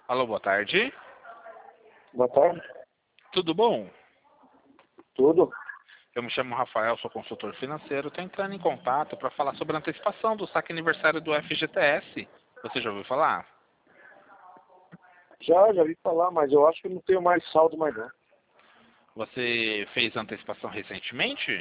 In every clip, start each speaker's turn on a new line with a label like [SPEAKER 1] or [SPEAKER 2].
[SPEAKER 1] Alô, boa tarde.
[SPEAKER 2] Boa tarde.
[SPEAKER 1] Tudo bom?
[SPEAKER 2] Tudo?
[SPEAKER 1] Eu me chamo Rafael, sou consultor financeiro. Estou entrando em contato para falar sobre a antecipação do saque aniversário do FGTS. Você já ouviu falar?
[SPEAKER 2] Já vi falar, mas eu acho que não tenho mais saldo mais não.
[SPEAKER 1] Você fez a antecipação recentemente?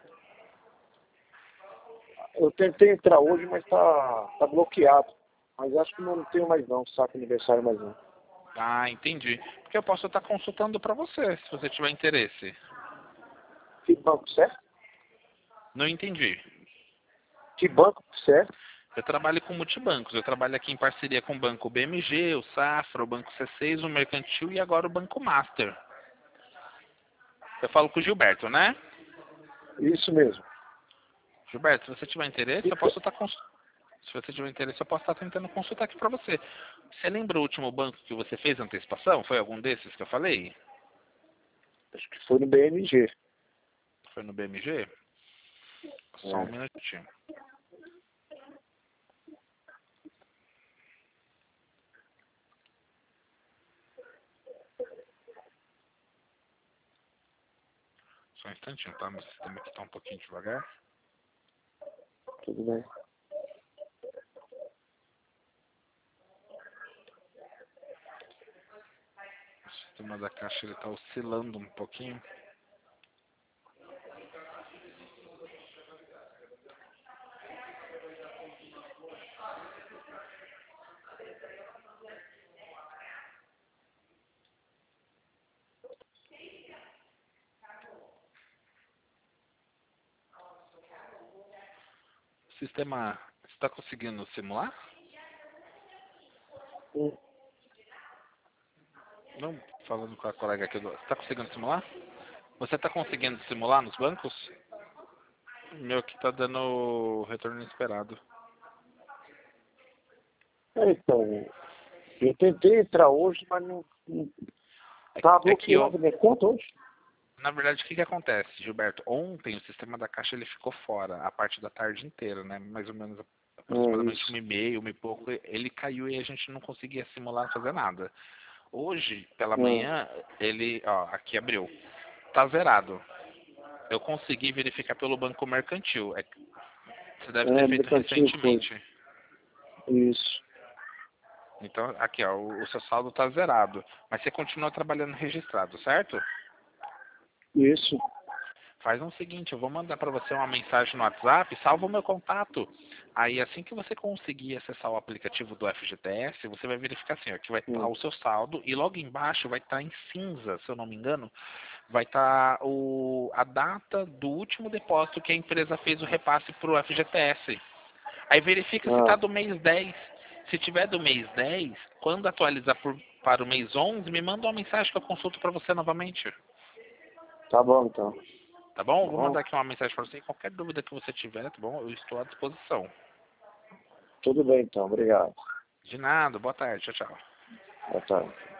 [SPEAKER 2] Eu tentei entrar hoje, mas tá bloqueado. Mas acho que não tenho mais não, saco aniversário mais não.
[SPEAKER 1] Ah, entendi. Porque eu posso estar consultando para você, se você tiver interesse.
[SPEAKER 2] Que banco certo?
[SPEAKER 1] Não entendi.
[SPEAKER 2] Que banco certo?
[SPEAKER 1] Eu trabalho com multibancos. Eu trabalho aqui em parceria com o Banco BMG, o Safra, o Banco C6, o Mercantil e agora o Banco Master. Eu falo com o Gilberto, né?
[SPEAKER 2] Isso mesmo.
[SPEAKER 1] Gilberto, se você tiver interesse, eu posso estar Se você tiver interesse, eu posso estar tentando consultar aqui para você. Você lembra o último banco que você fez antecipação? Foi algum desses que eu falei?
[SPEAKER 2] Acho que foi no BMG.
[SPEAKER 1] Foi no BMG? Só um
[SPEAKER 2] É.
[SPEAKER 1] minutinho. Só um instantinho, tá? Meu sistema aqui está um pouquinho devagar.
[SPEAKER 2] Tudo bem.
[SPEAKER 1] O sistema da caixa está oscilando um pouquinho. O sistema está conseguindo simular?
[SPEAKER 2] Hum.
[SPEAKER 1] Não, falando com a colega aqui. Está conseguindo simular? Você está conseguindo simular nos bancos? Meu aqui está dando retorno inesperado.
[SPEAKER 2] Então, eu tentei entrar hoje, mas não tá
[SPEAKER 1] É que eu,
[SPEAKER 2] bloqueado minha conta hoje.
[SPEAKER 1] Na verdade, o que acontece, Gilberto? Ontem o sistema da caixa ele ficou fora a parte da tarde inteira, né? Mais ou menos aproximadamente
[SPEAKER 2] Isso.
[SPEAKER 1] 1h30, 1h e pouco, ele caiu e a gente não conseguia simular fazer nada. Hoje, pela
[SPEAKER 2] Hum.
[SPEAKER 1] manhã, ele, ó, aqui abriu, tá zerado. Eu consegui verificar pelo Banco Mercantil. Você deve ter feito
[SPEAKER 2] Mercantil foi.
[SPEAKER 1] recentemente.
[SPEAKER 2] Isso.
[SPEAKER 1] Então, aqui, ó, o seu saldo tá zerado. Mas você continua trabalhando registrado, certo?
[SPEAKER 2] Isso.
[SPEAKER 1] Faz o seguinte, eu vou mandar para você uma mensagem no WhatsApp, salva o meu contato. Aí assim que você conseguir acessar o aplicativo do FGTS, você vai verificar assim, ó, que vai estar
[SPEAKER 2] Hum.
[SPEAKER 1] o seu saldo e logo embaixo vai estar em cinza, se eu não me engano, vai estar a data do último depósito que a empresa fez o repasse para o FGTS. Aí verifica se está
[SPEAKER 2] Ah,
[SPEAKER 1] do mês 10. Se tiver do mês 10, quando atualizar para o mês 11, me manda uma mensagem que eu consulto para você novamente.
[SPEAKER 2] tá bom então.
[SPEAKER 1] Tá bom?
[SPEAKER 2] Tá
[SPEAKER 1] Eu vou mandar
[SPEAKER 2] bom?
[SPEAKER 1] aqui uma mensagem para você. Qualquer dúvida que você tiver, tá bom? Eu estou à disposição.
[SPEAKER 2] Tudo bem então, obrigado.
[SPEAKER 1] De nada. Boa tarde. Tchau, tchau.
[SPEAKER 2] Boa tarde.